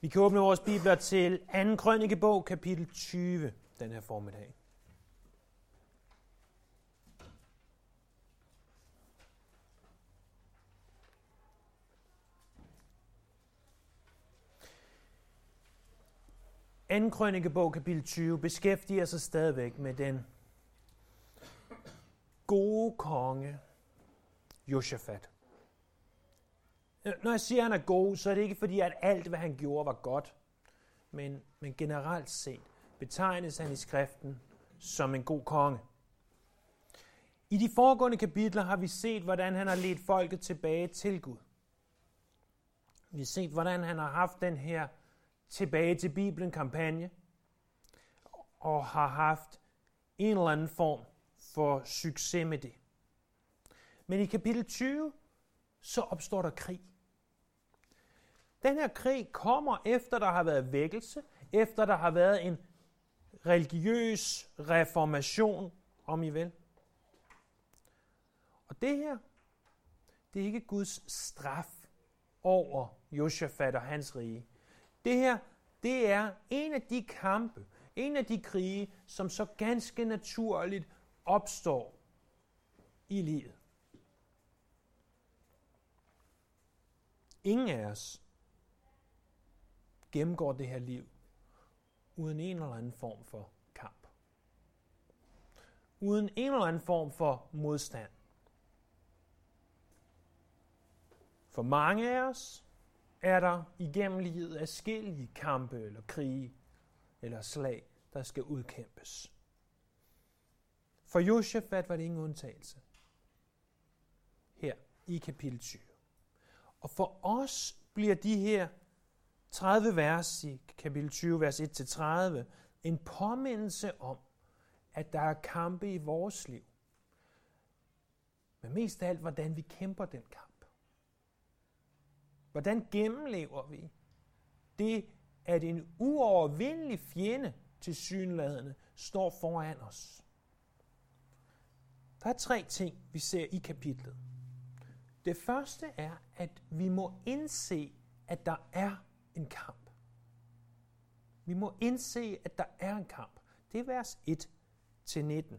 Vi kan åbne vores bibler til 2. Krønikebog, kapitel 20, den her formiddag. Anden Krønikebog, kapitel 20, beskæftiger sig stadigvæk med den gode konge, Josafat. Når jeg siger, at han er god, så er det ikke fordi, at alt, hvad han gjorde, var godt. Men generelt set betegnes han i skriften som en god konge. I de foregående kapitler har vi set, hvordan han har ledt folket tilbage til Gud. Vi har set, hvordan han har haft den her tilbage til Bibelen-kampagne, og har haft en eller anden form for succes med det. Men i kapitel 20, så opstår der krig. Den her krig kommer efter, der har været vækkelse, efter der har været en religiøs reformation, om I vil. Og det her, det er ikke Guds straf over Josafat og hans rige. Det her, det er en af de kampe, en af de krige, som så ganske naturligt opstår i livet. Ingen af os gennemgår det her liv uden en eller anden form for kamp. Uden en eller anden form for modstand. For mange af os er der igennem livet adskillige kampe eller krige eller slag, der skal udkæmpes. For Josafat var det ingen undtagelse. Her i kapitel 20. Og for os bliver de her 30 vers i kapitel 20, vers 1-30, en påmindelse om, at der er kampe i vores liv. Men mest af alt, hvordan vi kæmper den kamp. Hvordan gennemlever vi det, at en uovervindelig fjende tilsyneladende står foran os. Der er 3 ting, vi ser i kapitlet. Det første er, at vi må indse, at der er en kamp. Vi må indse, at der er en kamp. Det er vers 1-19.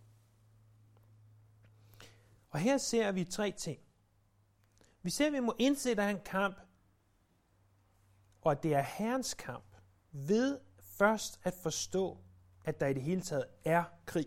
Og her ser vi 3 ting. Vi ser, at vi må indse, at der er en kamp, og at det er Herrens kamp, ved først at forstå, at der i det hele taget er krig.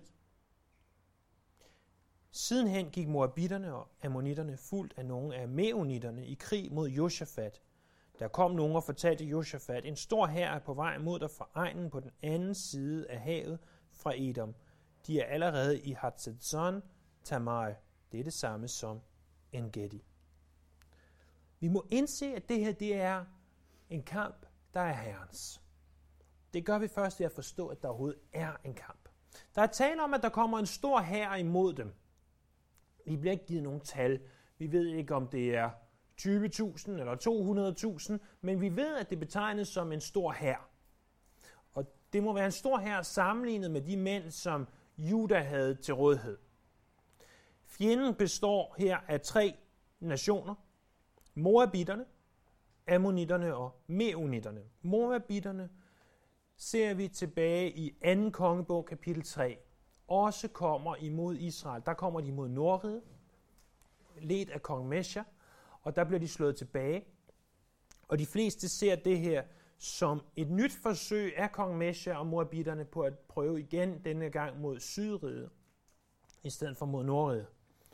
Sidenhen gik moabitterne og ammonitterne fuldt af nogle af meunitterne i krig mod Josafat. Der kom nogen og fortalte Josafat, en stor hær er på vej mod dig fra egnen på den anden side af havet fra Edom. De er allerede i Hatzezon Tamar. Det er det samme som En-Gedi. Vi må indse, at det her det er en kamp, der er Herrens. Det gør vi først ved at forstå, at der overhovedet er en kamp. Der er tale om, at der kommer en stor hær imod dem. Vi bliver ikke givet nogen tal. Vi ved ikke, om det er 20.000 eller 200.000, men vi ved, at det betegnes som en stor hær. Og det må være en stor hær sammenlignet med de mænd, som Juda havde til rådighed. Fjenden består her af 3 nationer. Moabitterne, ammonitterne og meunitterne. Moabitterne ser vi tilbage i 2. kongebog, kapitel 3. Også kommer imod Israel. Der kommer de imod Nordriget, ledt af kong Mesha, og der bliver de slået tilbage. Og de fleste ser det her som et nyt forsøg af kong Mesha og moabitterne på at prøve igen denne gang mod Sydriget, i stedet for mod Nordriget.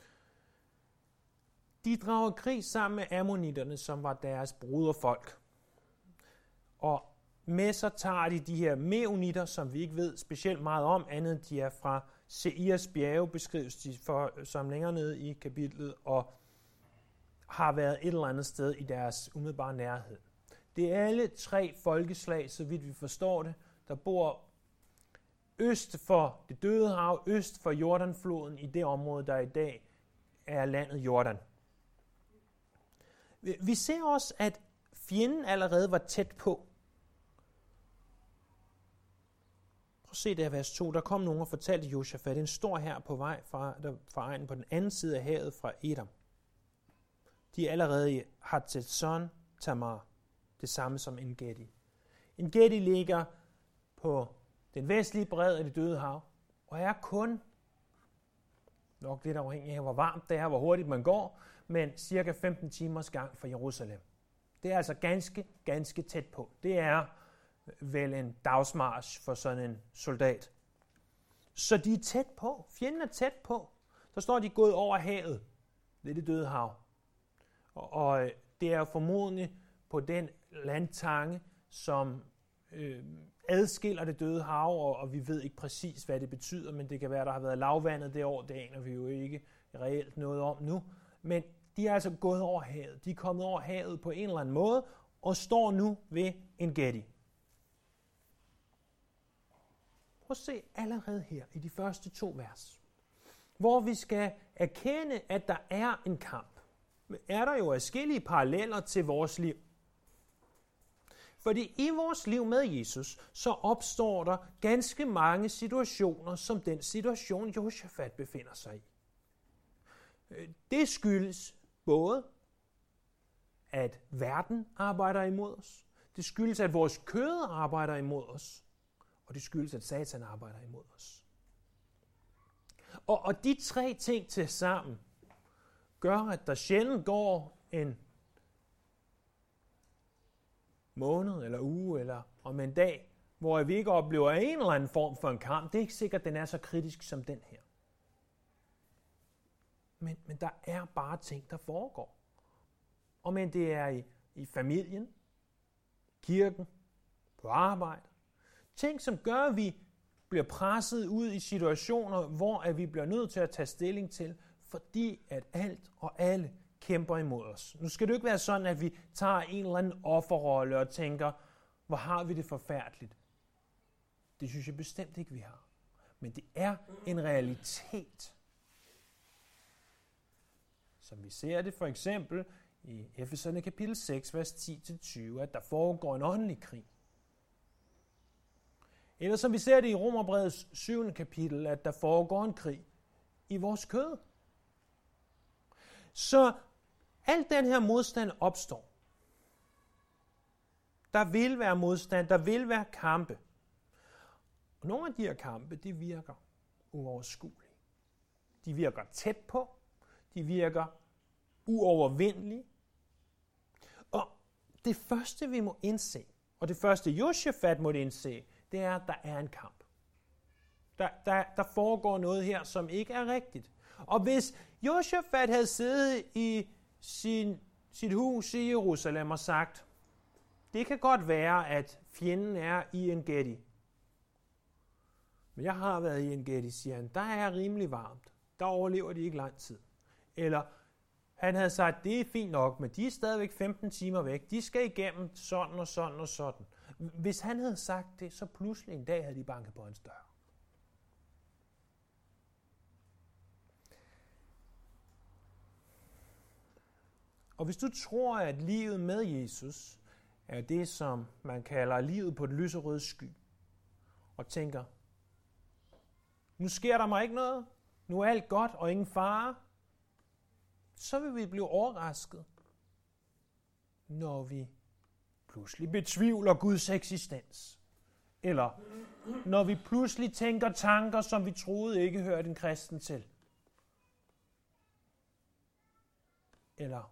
De drager krig sammen med ammonitterne, som var deres broderfolk. Og med så tager de her meunitter, som vi ikke ved specielt meget om, andet de er fra Seirs bjerge, beskrives de som længere nede i kapitlet, og har været et eller andet sted i deres umiddelbare nærhed. Det er alle 3 folkeslag, så vidt vi forstår det, der bor øst for det Døde Hav, øst for Jordanfloden, i det område, der i dag er landet Jordan. Vi ser også, at fjenden allerede var tæt på. Prøv at se der vers 2. Der kom nogen og fortalte Josafat, en stor hær på vej fra egnen på den anden side af havet fra Edom. De er allerede i Hatzezon Tamar. det samme som En-Gedi. En-Gedi ligger på den vestlige bred af det Døde Hav, og er kun, nok lidt afhængig af, hvor varmt det er, hvor hurtigt man går, men cirka 15 timers gang fra Jerusalem. Det er altså ganske tæt på. Det er vel en dagsmarch for sådan en soldat. Så de er tæt på. Fjenden er tæt på. Så står de gået over havet. Det er det Døde Hav. Og det er formodentlig på den landtange, som adskiller det Døde Hav, og vi ved ikke præcis, hvad det betyder, men det kan være, der har været lavvandet det år. Det aner vi jo ikke reelt noget om nu. Men de er altså gået over havet. De er kommet over havet på en eller anden måde, og står nu ved En-Gedi. Prøv at se allerede her i de første 2 vers, hvor vi skal erkende, at der er en kamp. Er der jo adskillige paralleller til vores liv. Fordi i vores liv med Jesus, så opstår der ganske mange situationer, som den situation, Josafat befinder sig i. Det skyldes både, at verden arbejder imod os. Det skyldes, at vores kød arbejder imod os. Og det skyldes, at Satan arbejder imod os. Og de 3 ting til sammen gør, at der sjældent går en måned eller uge eller om en dag, hvor vi ikke oplever en eller anden form for en kamp. Det er ikke sikkert, at den er så kritisk som den her. Men der er bare ting, der foregår. Og men det er i familien, kirken, på arbejde. Ting, som gør, at vi bliver presset ud i situationer, hvor at vi bliver nødt til at tage stilling til, fordi at alt og alle kæmper imod os. Nu skal det jo ikke være sådan, at vi tager en eller anden offerrolle og tænker, hvor har vi det forfærdeligt. Det synes jeg bestemt ikke, vi har. Men det er en realitet. Som vi ser det for eksempel i Efeserne kapitel 6, vers 10-20, at der foregår en åndelig krig. Eller som vi ser det i Romerbrevets 7. kapitel, at der foregår en krig i vores kød. Så al den her modstand opstår. Der vil være modstand, der vil være kampe. Og nogle af de her kampe, de virker uoverskuelige. De virker tæt på. De virker uovervindelige. Og det første, vi må indse, og det første Josafat måtte indse, det er, at der er en kamp. Der foregår noget her, som ikke er rigtigt. Og hvis Josafat havde siddet i sit hus i Jerusalem og sagt, det kan godt være, at fjenden er i En-Gedi. Men jeg har været i En-Gedi, siger han. Der er rimelig varmt. Der overlever de ikke lang tid. Eller han havde sagt, det er fint nok, men de er stadigvæk 15 timer væk. De skal igennem sådan og sådan og sådan. Hvis han havde sagt det, så pludselig en dag havde de banket på hans dør. Og hvis du tror, at livet med Jesus er det, som man kalder livet på den lyserøde sky, og tænker, nu sker der mig ikke noget, nu er alt godt og ingen fare, så vil vi blive overrasket, når vi pludselig betvivler Guds eksistens. Eller når vi pludselig tænker tanker, som vi troede ikke hørte en kristen til. Eller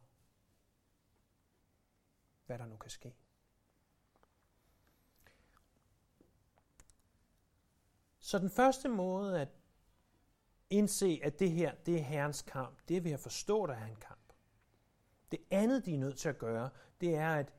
hvad der nu kan ske. Så den første måde at indse, at det her, det er Herrens kamp, det er ved at forstå, at der er en kamp. Det andet, de er nødt til at gøre, det er, at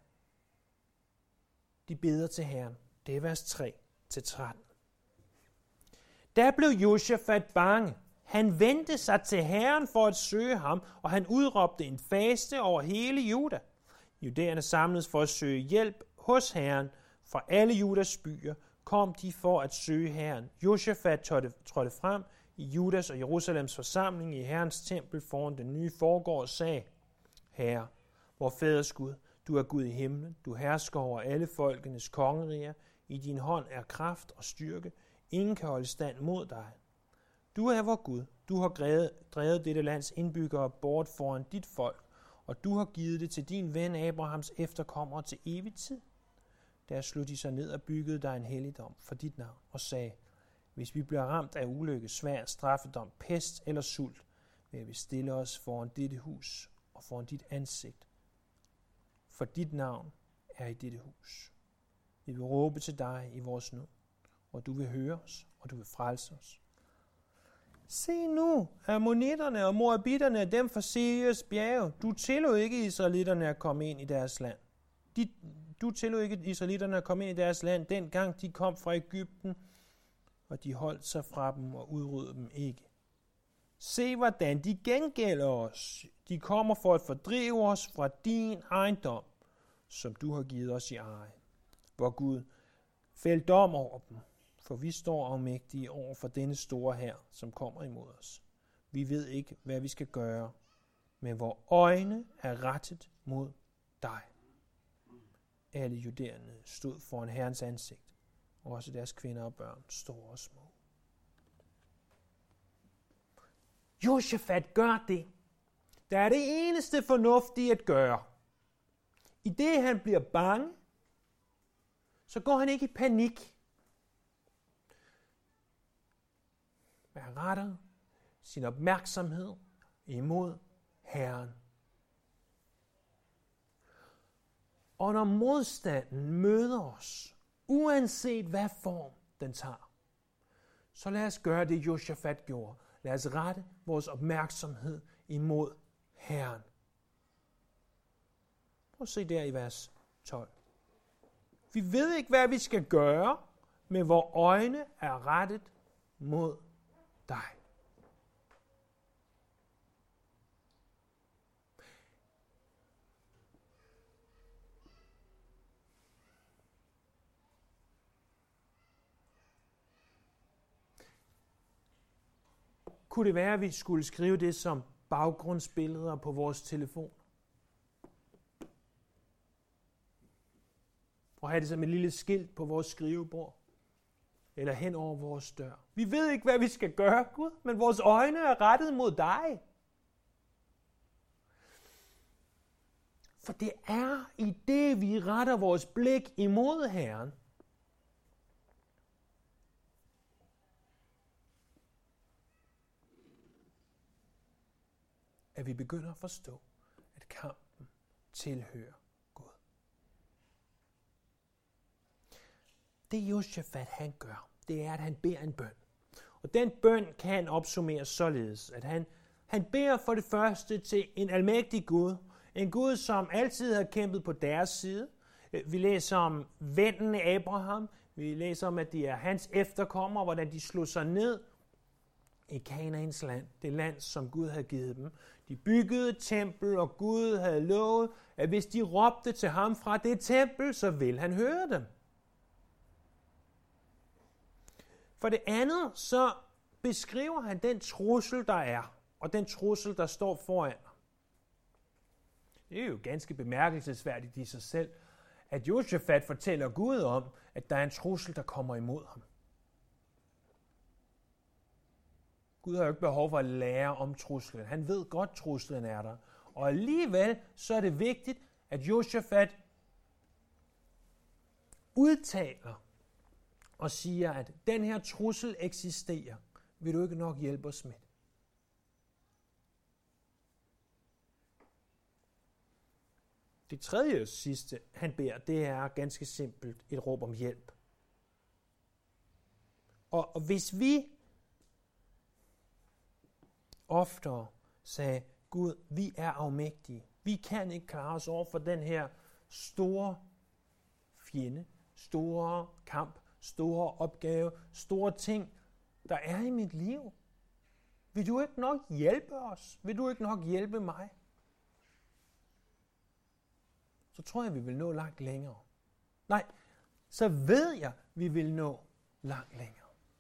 de beder til Herren. Det er vers 3-13. Der blev Josafat bange. Han vendte sig til Herren for at søge ham, og han udråbte en faste over hele Juda. Judæerne samledes for at søge hjælp hos Herren. Fra alle Judas byer kom de for at søge Herren. Josafat trådte frem i Judas og Jerusalems forsamling i Herrens tempel foran den nye forgård og sagde, Herre, vor fædres Gud, du er Gud i himlen, du hersker over alle folkenes kongeriger, i din hånd er kraft og styrke, ingen kan holde stand mod dig. Du er vor Gud, du har drevet dette lands indbyggere bort foran dit folk, og du har givet det til din ven Abrahams efterkommere til evig tid. Der slog de sig ned og byggede dig en helligdom for dit navn og sagde, hvis vi bliver ramt af ulykke, svær straffedom, pest eller sult, vil vi stille os foran dette hus og foran dit ansigt. For dit navn er i dette hus. Vi vil råbe til dig i vores nød, og du vil høre os, og du vil frelse os. Se nu, ammonitterne og moabitterne er dem fra Seirs bjerge. Du tillod ikke israelitterne at komme ind i deres land. Du tillod ikke israelitterne at komme ind i deres land, dengang de kom fra Egypten, og de holdt sig fra dem og udryddede dem ikke. Se, hvordan de gengælder os. De kommer for at fordrive os fra din ejendom, som du har givet os i eje. Hvor Gud, fæld dom over dem, for vi står afmægtige over for denne store hær, som kommer imod os. Vi ved ikke, hvad vi skal gøre, men vores øjne er rettet mod dig. Alle judæerne stod foran Herrens ansigt, og også deres kvinder og børn, store og små. Josafat gør det, der er det eneste fornuftige at gøre. I det han bliver bange, så går han ikke i panik. Men han retter sin opmærksomhed imod Herren. Og når modstanden møder os, uanset hvad form den tager, så lad os gøre det, Josafat gjorde. Lad os rette vores opmærksomhed imod Herren. Prøv at se der i vers 12. Vi ved ikke, hvad vi skal gøre, men vores øjne er rettet mod dig. Kunne det være, at vi skulle skrive det som baggrundsbilleder på vores telefon? Og have det som et lille skilt på vores skrivebord? Eller hen over vores dør? Vi ved ikke, hvad vi skal gøre, Gud, men vores øjne er rettet mod dig. For det er i det, vi retter vores blik imod Herren, at vi begynder at forstå, at kampen tilhører Gud. Det Josafat han gør, det er, at han beder en bøn. Og den bøn kan opsummeres således, at han beder for det første til en almægtig Gud, en Gud, som altid har kæmpet på deres side. Vi læser om vennen Abraham, vi læser om, at de er hans efterkommere, hvordan de slog sig ned i Kanaans land, det land, som Gud havde givet dem. De byggede et tempel, og Gud havde lovet, at hvis de råbte til ham fra det tempel, så vil han høre dem. For det andet, så beskriver han den trussel, der er, og den trussel, der står foran. Det er jo ganske bemærkelsesværdigt i sig selv, at Josafat fortæller Gud om, at der er en trussel, der kommer imod ham. Gud har jo ikke behov for at lære om truslen. Han ved godt, at truslen er der. Og alligevel så er det vigtigt, at Josafat udtaler og siger, at den her trussel eksisterer. Vil du ikke nok hjælpe os med det? Det tredje og sidste, han beder, det er ganske simpelt et råb om hjælp. Og hvis vi oftere sagde, Gud, vi er afmægtige. Vi kan ikke klare os over for den her store fjende, store kamp, store opgave, store ting, der er i mit liv. Vil du ikke nok hjælpe os? Vil du ikke nok hjælpe mig? Så tror jeg, vi vil nå langt længere. Nej, så ved jeg, vi vil nå langt længere.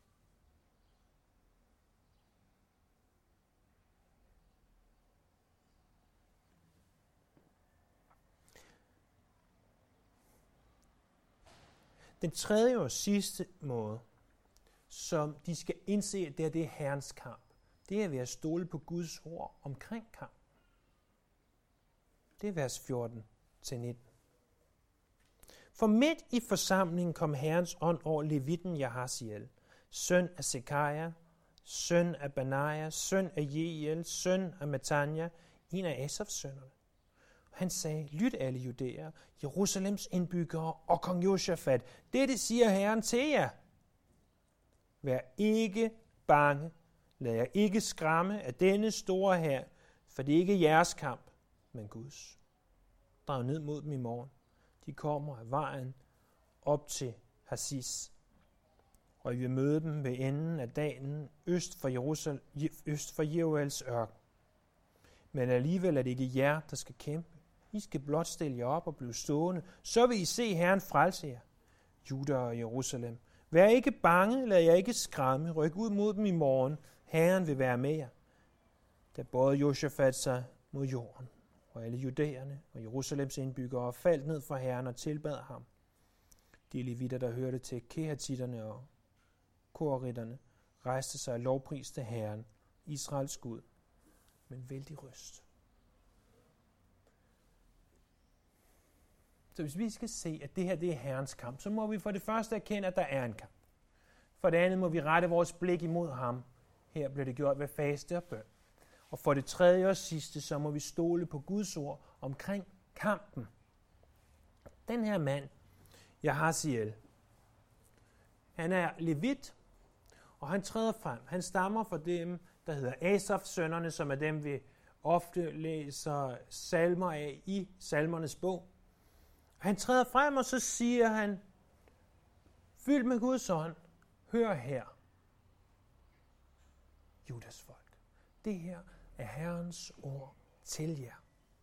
Den tredje og sidste måde, som de skal indse, at det er Herrens kamp, det er ved at stole på Guds ord omkring kamp. Det er vers 14-19. For midt i forsamlingen kom Herrens ånd over levitten Jahasiel, søn af Sekaja, søn af Benaja, søn af Jeiel, søn af Matanja, en af Asafs sønnerne. Han sagde, lyt alle judæer, Jerusalems indbyggere og kong Josafat, dette siger Herren til jer. Vær ikke bange, lad jer ikke skræmme af denne store hær, for det er ikke jeres kamp, men Guds. Drag ned mod dem i morgen. De kommer af vejen op til Hasis, og I vil møde dem ved enden af dalen øst for Jeruels ørken. Men alligevel er det ikke jer, der skal kæmpe. I skal blot stille jer op og blive stående. Så vil I se Herren frelse jer. Juda og Jerusalem. Vær ikke bange, lad jer ikke skræmme. Ryk ud mod dem i morgen. Herren vil være med jer. Da bøjede Josafat sig mod jorden, og alle judæerne og Jerusalems indbyggere faldt ned for Herren og tilbad ham. De levitter, der hørte til kehatitterne og korritterne, rejste sig og lovpriste Herren, Israels Gud, men vældig røst. Så hvis vi skal se, at det her det er Herrens kamp, så må vi for det første erkende, at der er en kamp. For det andet må vi rette vores blik imod ham. Her bliver det gjort ved faste og bøn. Og for det tredje og sidste, så må vi stole på Guds ord omkring kampen. Den her mand, Jahasiel, han er levit, og han træder frem. Han stammer fra dem, der hedder Asafs sønnerne, som er dem, vi ofte læser salmer af i salmernes bog. Han træder frem, og så siger han, fyldt med Guds ånd, hør her, Judas folk. Det her er Herrens ord til jer.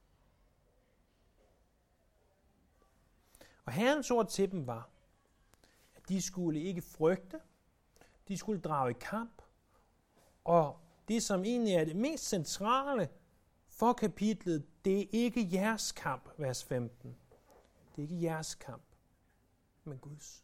Og Herrens ord til dem var, at de skulle ikke frygte, de skulle drage i kamp, og det, som egentlig er det mest centrale for kapitlet, det er ikke jeres kamp, vers 15. Det er ikke jeres kamp, men Guds.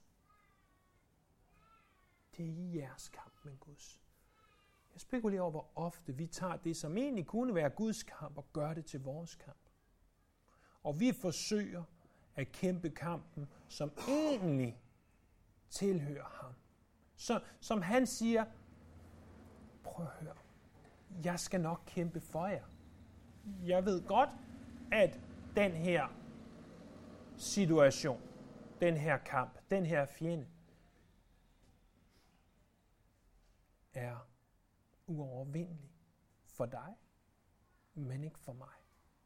Det er ikke jeres kamp, men Guds. Jeg spekulerer over, hvor ofte vi tager det, som egentlig kunne være Guds kamp, og gør det til vores kamp. Og vi forsøger at kæmpe kampen, som egentlig tilhører ham. Så som han siger, prøv at høre, jeg skal nok kæmpe for jer. Jeg ved godt, at den her situation, den her kamp, den her fjende, er uovervindelig for dig, men ikke for mig.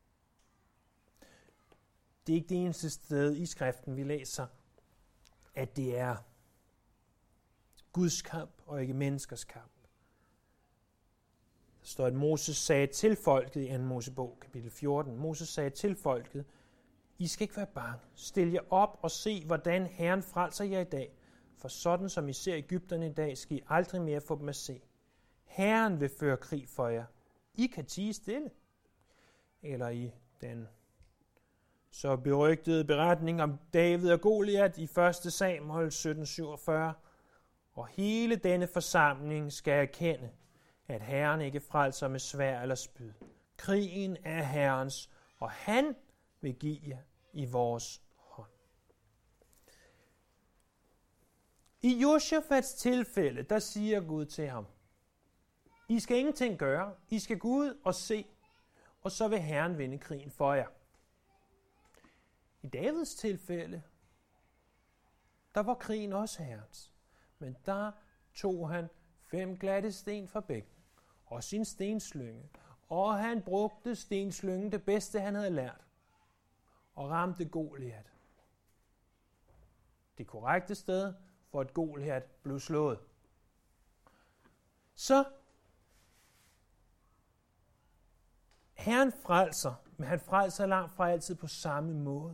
Det er ikke det eneste sted i skriften, vi læser, at det er Guds kamp og ikke menneskers kamp. Der står, at Moses sagde til folket i 2. Mosebog, kapitel 14. Moses sagde til folket, I skal ikke være bange. Stil jer op og se, hvordan Herren frelser jer i dag. For sådan som I ser Egypterne i dag, skal I aldrig mere få dem at se. Herren vil føre krig for jer. I kan tie stille. Eller i den så berygtede beretning om David og Goliat i 1. Samuel 17:47. Og hele denne forsamling skal erkende, at Herren ikke frelser med sværd eller spyd. Krigen er Herrens, og han vil give jer i vores hånd. I Josafats tilfælde, der siger Gud til ham, I skal ingenting gøre, I skal gå ud og se, og så vil Herren vinde krigen for jer. I Davids tilfælde, der var krigen også Herrens, men der tog han 5 glatte sten fra bækken og sin stenslynge, og han brugte stenslyngen det bedste, han havde lært, og ramte Goliat. Det korrekte sted, for at Goliat blev slået. Så Herren frelser, men han frelser langt fra altid på samme måde.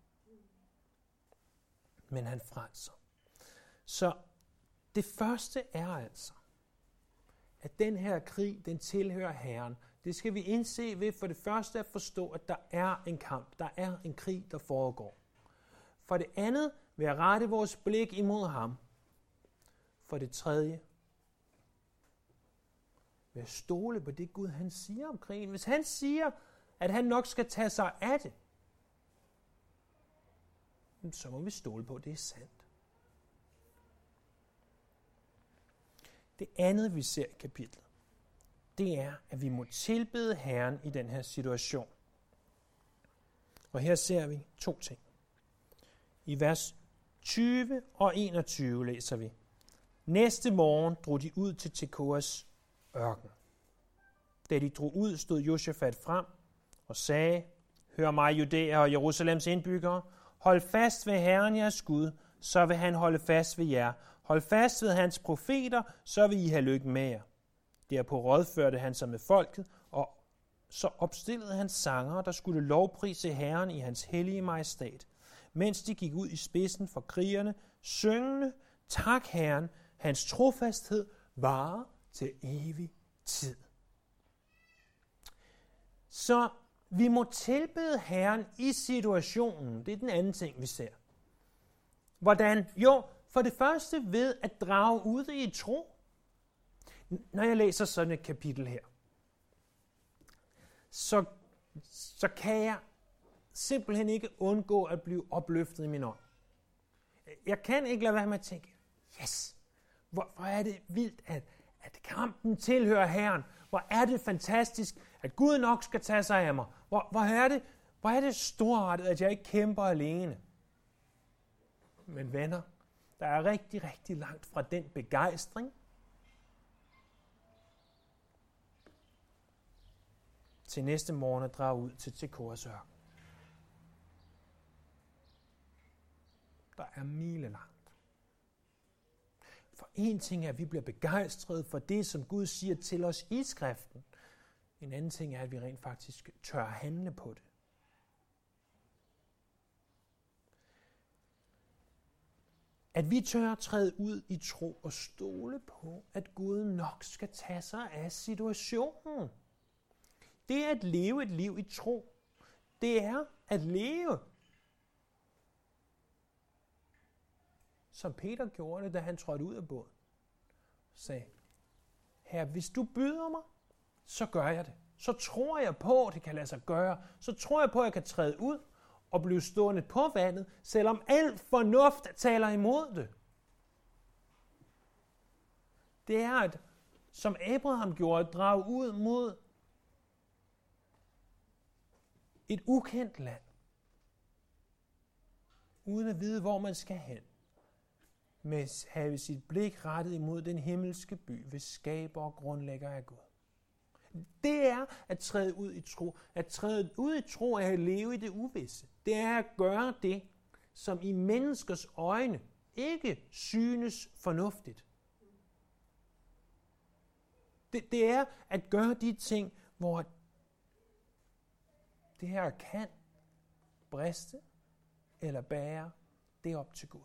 Men han frelser. Så det første er altså, at den her krig, den tilhører Herren. Det skal vi indse ved for det første at forstå, at der er en kamp, der er en krig, der foregår. For det andet vil jeg rette vores blik imod ham. For det tredje vil jeg stole på det Gud, han siger om krigen. Hvis han siger, at han nok skal tage sig af det, så må vi stole på, at det er sandt. Det andet, vi ser i kapitlet, det er, at vi må tilbede Herren i den her situation. Og her ser vi 2 ting. I vers 20 og 21 læser vi: Næste morgen drog de ud til Tekoas ørken. Da de drog ud, stod Josafat frem og sagde: Hør mig, Judæer og Jerusalems indbyggere, hold fast ved Herren jeres Gud, så vil han holde fast ved jer. Hold fast ved hans profeter, så vil I have lykke med jer. Derpå rådførte han sig med folket, og så opstillede han sangere, der skulle lovprise Herren i hans hellige majestat, mens de gik ud i spidsen for krigerne, syngende: Tak Herren, hans trofasthed varer til evig tid. Så vi må tilbede Herren i situationen. Det er den anden ting, vi ser. Hvordan? Jo, for det første ved at drage ud i tro. Når jeg læser sådan et kapitel her, så kan jeg simpelthen ikke undgå at blive opløftet i min ånd. Jeg kan ikke lade være med at tænke, yes, hvor er det vildt, at kampen tilhører Herren. Hvor er det fantastisk, at Gud nok skal tage sig af mig. Hvor er det storartet, at jeg ikke kæmper alene. Men venner, der er rigtig, rigtig langt fra den begejstring til næste morgen at drage ud til Tekoas ørken. Der er milelangt. For en ting er, at vi bliver begejstrede for det, som Gud siger til os i skriften. En anden ting er, at vi rent faktisk tør handle på det. At vi tør træde ud i tro og stole på, at Gud nok skal tage sig af situationen. Det er at leve et liv i tro. Det er at leve, som Peter gjorde det, da han trådte ud af båden. Sagde: Herre, hvis du byder mig, så gør jeg det. Så tror jeg på, at det kan lade sig gøre. Så tror jeg på, at jeg kan træde ud og blive stående på vandet, selvom alt fornuft taler imod det. Det er at, som Abraham gjorde, at drage ud mod et ukendt land, uden at vide, hvor man skal hen, med at have sit blik rettet imod den himmelske by, ved skaber og grundlægger af Gud. Det er at træde ud i tro. At træde ud i tro er at leve i det uvisse. Det er at gøre det, som i menneskers øjne ikke synes fornuftigt. Det er at gøre de ting, hvor det her kan briste eller bære det op til Gud.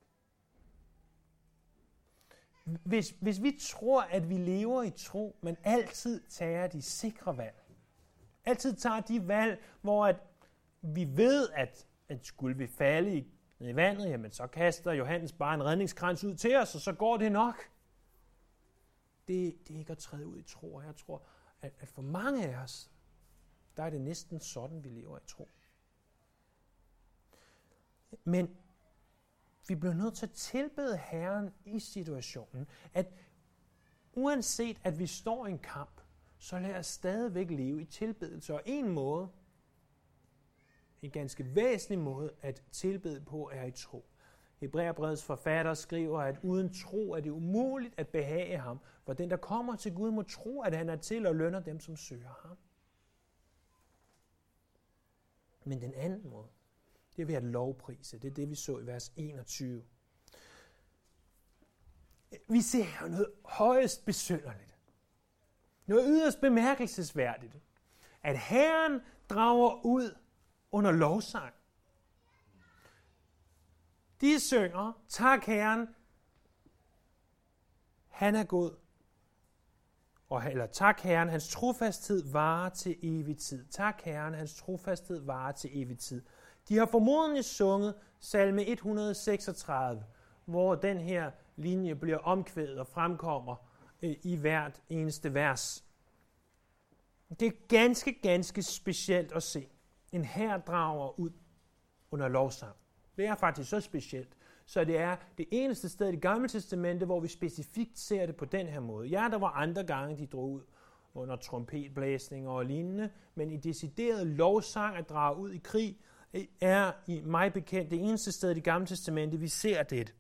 Hvis vi tror, at vi lever i tro, men altid tager de sikre valg, altid tager de valg, hvor at vi ved, at skulle vi falde i vandet, jamen så kaster Johannes bare en redningskrans ud til os, og så går det nok. Det er ikke at træde ud i tro, og jeg tror, at for mange af os, der er det næsten sådan, vi lever i tro. Men vi bliver nødt til at tilbede Herren i situationen, at uanset at vi står i en kamp, så lad os stadigvæk leve i tilbedelse. Og en måde, en ganske væsentlig måde at tilbede på, er i tro. Hebræerbrevets forfatter skriver, at uden tro er det umuligt at behage ham, for den, der kommer til Gud, må tro, at han er til og lønner dem, som søger ham. Men den anden måde, det er ved at lovprise. Det er det, vi så i vers 21. Vi ser her noget højst besynderligt. Noget yderst bemærkelsesværdigt. At Herren drager ud under lovsang. De synger: Tak Herren, han er god. Eller tak Herren, hans trofasthed varer til evig tid. Tak Herren, hans trofasthed varer til evig tid. De har formodentlig sunget salme 136, hvor den her linje bliver omkvædet og fremkommer i hvert eneste vers. Det er ganske specielt at se en hær drager ud under lovsang. Det er faktisk så specielt, så det er det eneste sted i Det Gamle Testamente, hvor vi specifikt ser det på den her måde. Ja, der var andre gange, de drog ud under trompetblæsninger og lignende, men i decideret lovsang at drage ud i krig, er i mig bekendt det eneste sted i Det Gamle Testamente, vi ser det.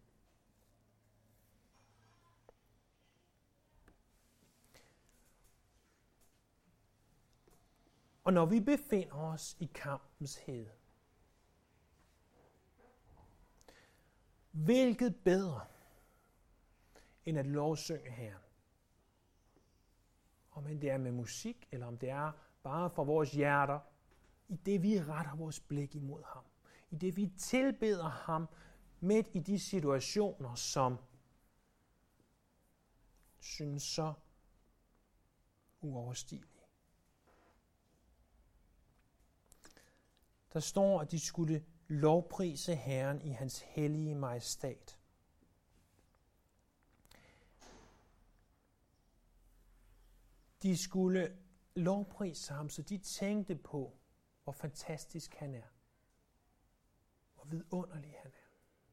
Og når vi befinder os i kampens hede, hvilket bedre end at lovsynge Herren? Om det er med musik, eller om det er bare for vores hjerter, i det vi retter vores blik imod ham. I det vi tilbeder ham midt i de situationer, som synes så uoverstigelige. Der står, at de skulle lovprise Herren i hans hellige majestat. De skulle lovprise ham, så de tænkte på, hvor fantastisk han er. Hvor vidunderlig han er.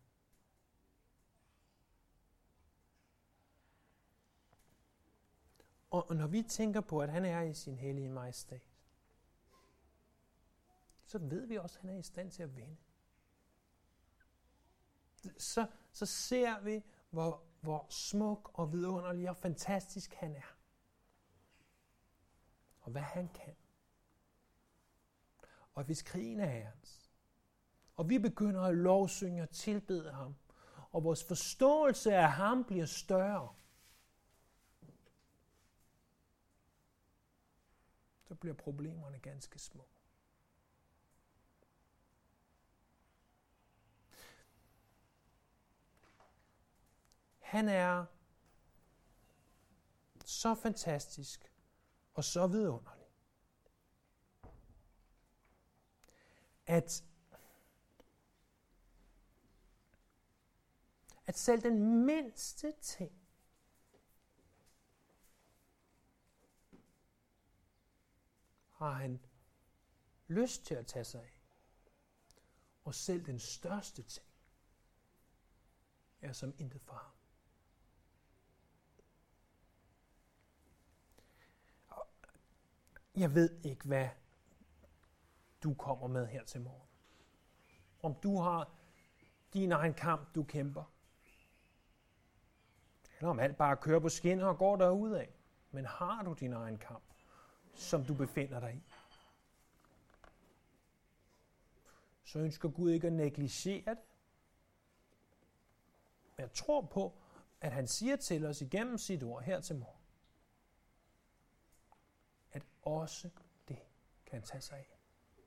Og når vi tænker på, at han er i sin hellige majestat, så ved vi også, at han er i stand til at vinde. Så ser vi, hvor smuk og vidunderlig og fantastisk han er. Og hvad han kan. Og hvis krigen er Herrens, og vi begynder at lovsynge og tilbede ham, og vores forståelse af ham bliver større, så bliver problemerne ganske små. Han er så fantastisk og så vidunderlig, at selv den mindste ting har han lyst til at tage sig af. Og selv den største ting er som intet for ham. Jeg ved ikke, hvad du kommer med her til morgen. Om du har din egen kamp, du kæmper. Eller om alt bare kører på skinner og går derudad. Men har du din egen kamp, som du befinder dig i, så ønsker Gud ikke at negligere det. Men jeg tror på, at han siger til os igennem sit ord her til morgen, at også det kan tage sig af.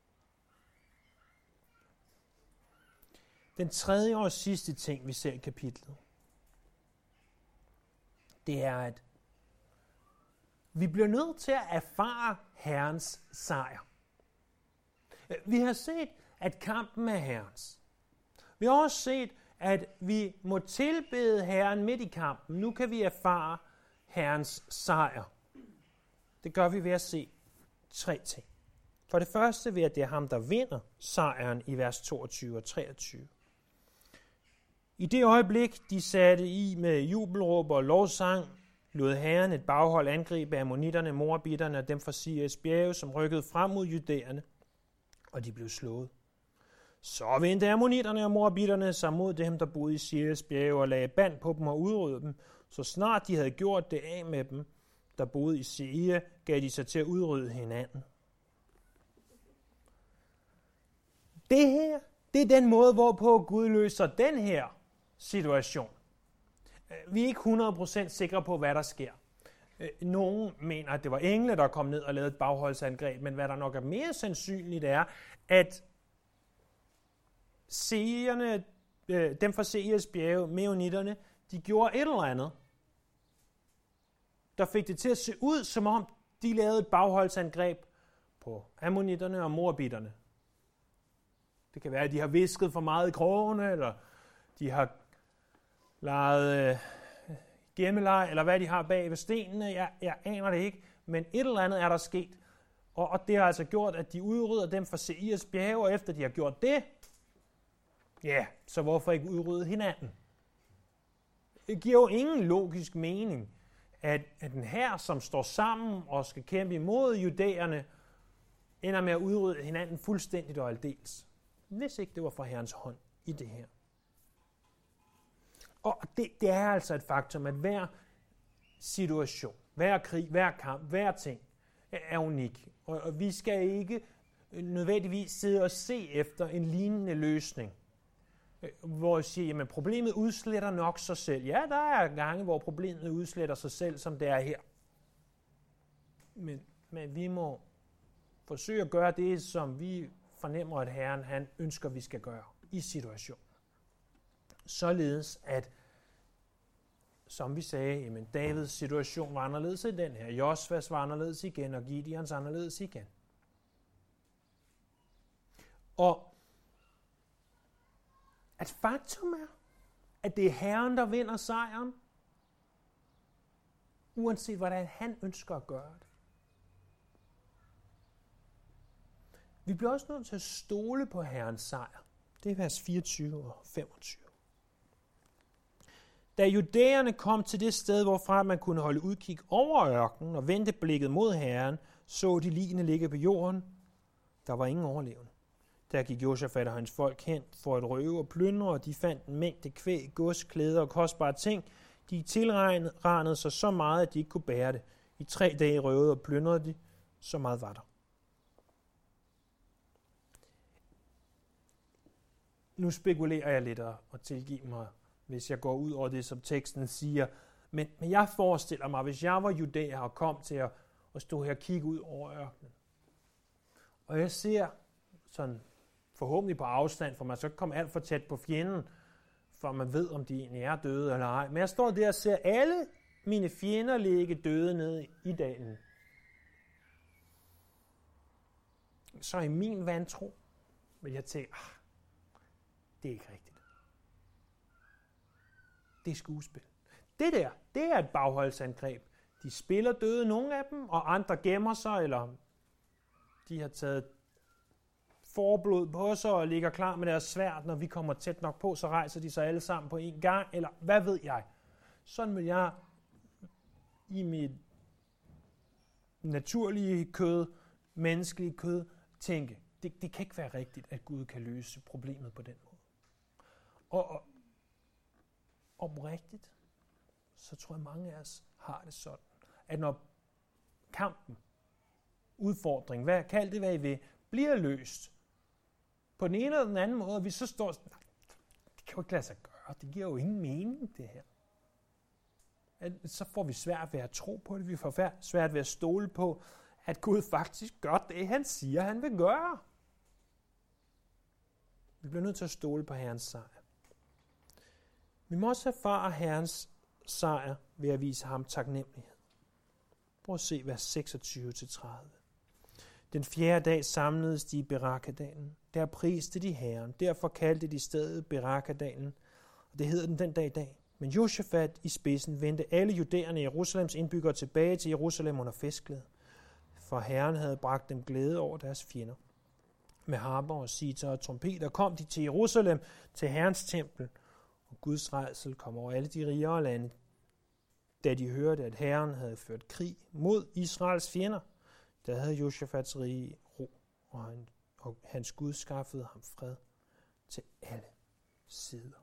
Den tredje og sidste ting, vi ser i kapitlet, det er, at vi bliver nødt til at erfare Herrens sejr. Vi har set, at kampen er Herrens. Vi har også set, at vi må tilbede Herren midt i kampen. Nu kan vi erfare Herrens sejr. Det gør vi ved at se 3 ting. For det første ved, at det er ham, der vinder sejren i vers 22 og 23. I det øjeblik, de satte i med jubelråb og lovsang, lod Herren et baghold angribe ammonitterne, moabitterne og dem fra Seirs bjerge, som rykkede frem mod judæerne, og de blev slået. Så vendte ammonitterne og moabitterne sig mod dem, der boede i Seirs bjerge, og lagde band på dem og udryddede dem. Så snart de havde gjort det af med dem, der boede i Seir, gav de sig til at udrydde hinanden. Det her, det er den måde, hvorpå Gud løser den her situation. Vi er ikke 100% sikre på, hvad der sker. Nogle mener, at det var engle, der kom ned og lavede et bagholdsangreb, men hvad der nok er mere sandsynligt er, at seerne, dem fra Seirs bjerge, meonitterne, de gjorde et eller andet, der fik det til at se ud, som om de lavede et bagholdsangreb på ammonitterne og moabitterne. Det kan være, at de har visket for meget i krogene, eller de har leget gemmeleg, eller hvad de har bag ved stenene. Jeg aner det ikke, men et eller andet er der sket, Og det har altså gjort, at de udrydder dem fra Seirs bjerge, og efter de har gjort det, ja, så hvorfor ikke udrydde hinanden? Det giver jo ingen logisk mening, at en hær, som står sammen og skal kæmpe imod judæerne, ender med at udrydde hinanden fuldstændigt og aldeles. Hvis ikke det var fra Herrens hånd i det her. Og det er altså et faktum, at hver situation, hver krig, hver kamp, hver ting er unik. Og vi skal ikke nødvendigvis sidde og se efter en lignende løsning, hvor jeg siger, at problemet udsletter nok sig selv. Ja, der er gange, hvor problemet udsletter sig selv, som det er her. Men vi må forsøge at gøre det, som vi fornemmer, at Herren han ønsker, vi skal gøre i situationen. Således at, som vi sagde, jamen Davids situation var anderledes i den her. Josvas var anderledes igen, og Gideons anderledes igen. Og at faktum er, at det er Herren, der vinder sejren, uanset hvordan han ønsker at gøre det. Vi bliver også nødt til at stole på Herrens sejr. Det er vers 24 og 25. Da judæerne kom til det sted, hvorfra man kunne holde udkig over ørkenen og vendte blikket mod Herren, så de ligene ligge på jorden. Der var ingen overlevende. Der gik Josafat og hans folk hen for at røve og plyndre, og de fandt en mængde kvæg, gods, klæder og kostbare ting. De tilranede sig så meget, at de ikke kunne bære det. I 3 dage røvede og plyndrede de, så meget var der. Nu spekulerer jeg lidt og tilgive mig, hvis jeg går ud over det, som teksten siger. Men jeg forestiller mig, hvis jeg var judæer og kom til at stå her og kigge ud over ørkenen, og jeg ser sådan forhåbentlig på afstand, for man så ikke komme alt for tæt på fjenden, for man ved, om de egentlig er døde eller ej. Men jeg står der og ser alle mine fjender ligge døde nede i dalen. Så i min vantro vil jeg tænke, det er ikke rigtigt. Det er skuespil. Det der, det er et bagholdsangreb. De spiller døde, nogle af dem, og andre gemmer sig, eller de har taget forblod på sig og ligger klar med deres sværd. Når vi kommer tæt nok på, så rejser de sig alle sammen på en gang, eller hvad ved jeg. Sådan vil jeg i mit naturlige kød, menneskelige kød, tænke, det kan ikke være rigtigt, at Gud kan løse problemet på den måde. Og oprigtigt, så tror jeg, mange af os har det sådan, at når kampen, udfordringen, kald det hvad I vil, bliver løst på den ene eller den anden måde, og vi så står sådan, det kan jo ikke lade sig gøre, det giver jo ingen mening, det her. Så får vi svært ved at tro på det, vi får svært ved at stole på, at Gud faktisk gør det, han siger, han vil gøre. Vi bliver nødt til at stole på Herrens sejr. Vi må også erfare Herrens sejr ved at vise ham taknemmelighed. Prøv at se vers 26-30. Den 4. dag samledes de i Berakadalen. Der priste de Herren. Derfor kaldte de stedet Berakadalen. Og det hedder den dag i dag. Men Josafat i spidsen vendte alle judæerne i Jerusalems indbyggere tilbage til Jerusalem under festklæde. For Herren havde bragt dem glæde over deres fjender. Med harper og sitar og trompeter kom de til Jerusalem, til Herrens tempel. Og Guds rædsel kom over alle de rigere lande, da de hørte, at Herren havde ført krig mod Israels fjender. Der havde Josafats rige ro, og hans Gud skaffede ham fred til alle sider.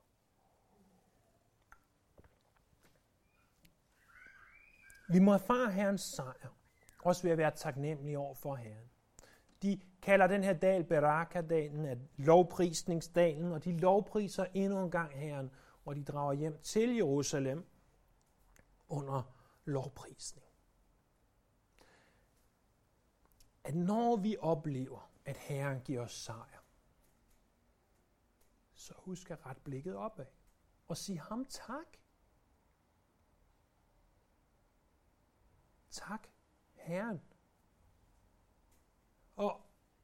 Vi må erfare Herrens sejr, også ved at være taknemmelige over for Herren. De kalder den her dal Berakadalen, at lovprisningsdalen, og de lovpriser endnu en gang Herren, og de drager hjem til Jerusalem under lovprisning. At når vi oplever, at Herren giver os sejr, så husk at rette blikket opad og sige ham tak. Tak, Herren. Og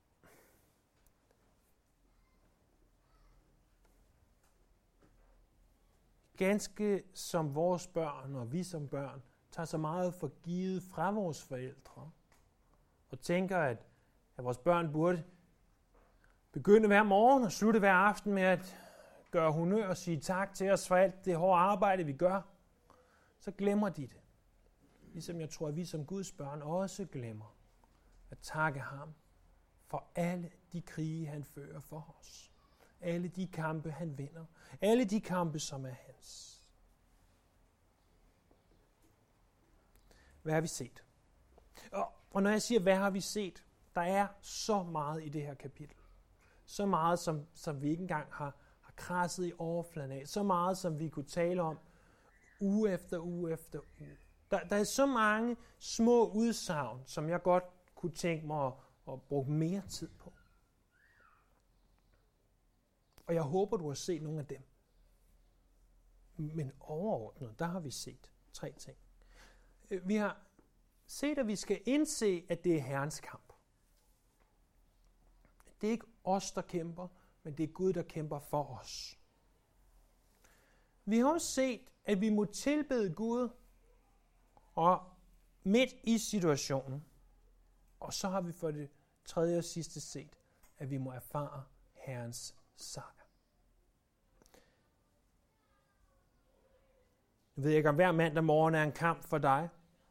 ganske som vores børn og vi som børn tager så meget for givet fra vores forældre, og tænker, at vores børn burde begynde hver morgen og slutte hver aften med at gøre honør og sige tak til os for alt det hårde arbejde, vi gør, så glemmer de det. Ligesom jeg tror, at vi som Guds børn også glemmer at takke ham for alle de krige, han fører for os. Alle de kampe, han vinder. Alle de kampe, som er hans. Hvad har vi set? Og når jeg siger, hvad har vi set? Der er så meget i det her kapitel. Så meget, som vi ikke engang har krasset i overfladen af. Så meget, som vi kunne tale om uge efter uge efter uge. Der er så mange små udsagn, som jeg godt kunne tænke mig at bruge mere tid på. Og jeg håber, du har set nogle af dem. Men overordnet, der har vi set 3 ting. Vi har set, at vi skal indse, at det er Herrens kamp. Det er ikke os, der kæmper, men det er Gud, der kæmper for os. Vi har også set, at vi må tilbede Gud, og midt i situationen. Og så har vi for det 3. og sidste set, at vi må erfare Herrens sejr. Jeg ved ikke, om hver mandag morgen er en kamp for dig.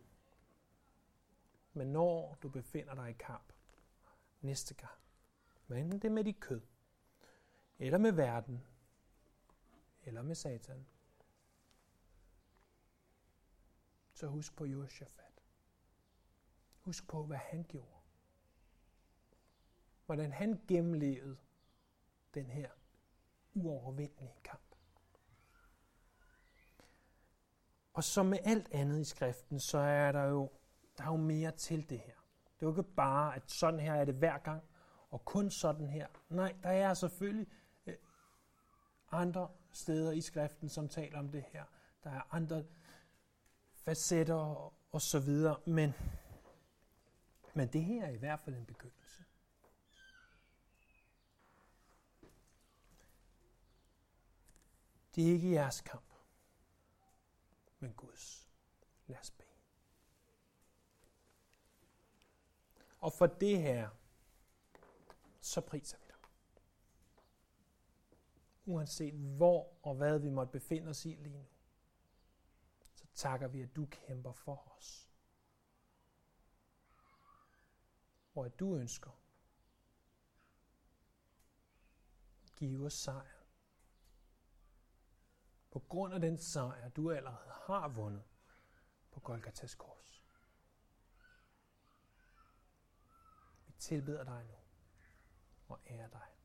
Men når du befinder dig i kamp næste gang, hvad enten det er med dit kød, eller med verden, eller med Satan, så husk på Josafat. Husk på, hvad han gjorde. Hvordan han gennemlevede den her uovervindelige kamp. Og som med alt andet i skriften, så er der jo mere til det her. Det er jo ikke bare, at sådan her er det hver gang, og kun sådan her. Nej, der er selvfølgelig andre steder i skriften, som taler om det her. Der er andre facetter og så videre, men det her er i hvert fald en begyndelse. Det er ikke jeres kamp, men Guds. Lad os bede. Og for det her, så priser vi dig. Uanset hvor og hvad vi måtte befinde os i lige nu, så takker vi, at du kæmper for os. Og at du ønsker at give os sejr. På grund af den sejr, du allerede har vundet på Golgatas kors. Vi tilbeder dig nu og ærer dig.